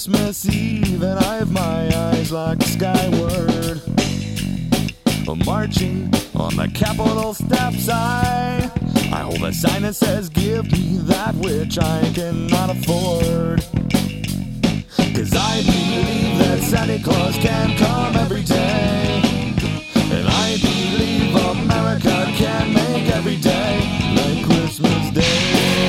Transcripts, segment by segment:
Christmas Eve and I have my eyes locked skyward, marching on the Capitol steps. I hold a sign that says, give me that which I cannot afford. 'Cause I believe that Santa Claus can come every day, and I believe America can make every day like Christmas Day.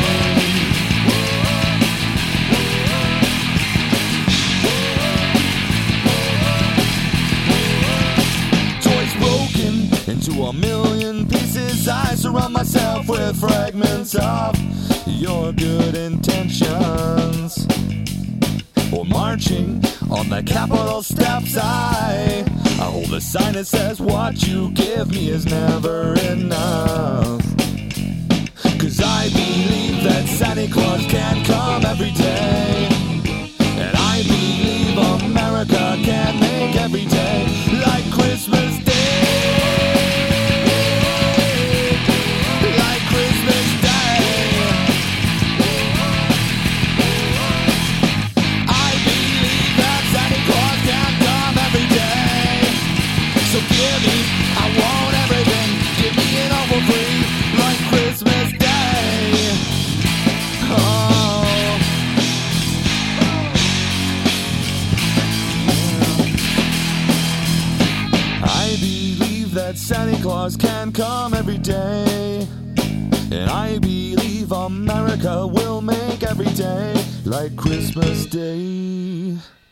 Into a million pieces, I surround myself with fragments of your good intentions. Or marching on the Capitol steps, I hold a sign that says, what you give me is never enough. 'Cause I believe that Santa Claus can come every day, and I believe America can make every day like Christmas Day. That Santa Claus can come every day, and I believe America will make every day like Christmas Day.